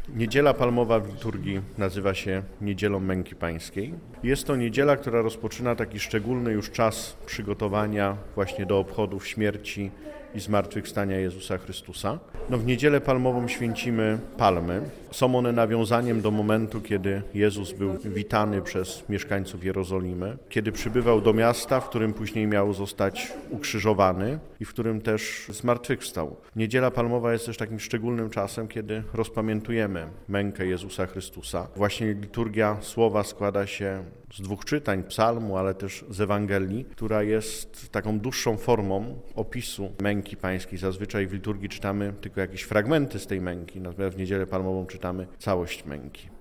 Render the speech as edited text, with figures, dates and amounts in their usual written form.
Niedziela Palmowa w liturgii nazywa się Niedzielą Męki Pańskiej. Jest to niedziela, która rozpoczyna taki szczególny już czas przygotowania właśnie do obchodów śmierci i zmartwychwstania Jezusa Chrystusa. W Niedzielę Palmową święcimy palmy. Są one nawiązaniem do momentu, kiedy Jezus był witany przez mieszkańców Jerozolimy, kiedy przybywał do miasta, w którym później miał zostać ukrzyżowany i w którym też zmartwychwstał. Niedziela Palmowa jest też takim szczególnym czasem, kiedy rozpamiętujemy mękę Jezusa Chrystusa. Właśnie liturgia słowa składa się z 2 czytań psalmu, ale też z Ewangelii, która jest taką dłuższą formą opisu męki pańskiej. Zazwyczaj w liturgii czytamy tylko jakieś fragmenty z tej męki, natomiast w Niedzielę Palmową czytamy całość męki.